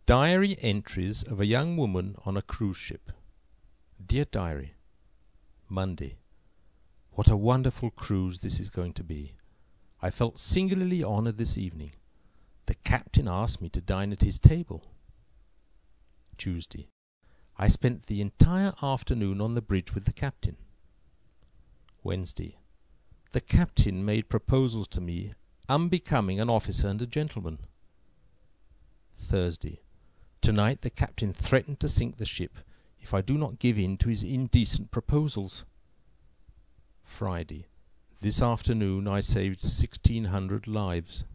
Diary entries of a young woman on a cruise ship. Dear Diary, Monday. What a wonderful cruise this is going to be. I felt singularly honoured this evening. The captain asked me to dine at his table. Tuesday. I spent the entire afternoon on the bridge with the captain. Wednesday. The captain made proposals to me unbecoming an officer and a gentleman. Thursday. Tonight the captain threatened to sink the ship if I do not give in to his indecent proposals. Friday. This afternoon I saved 1,600 lives.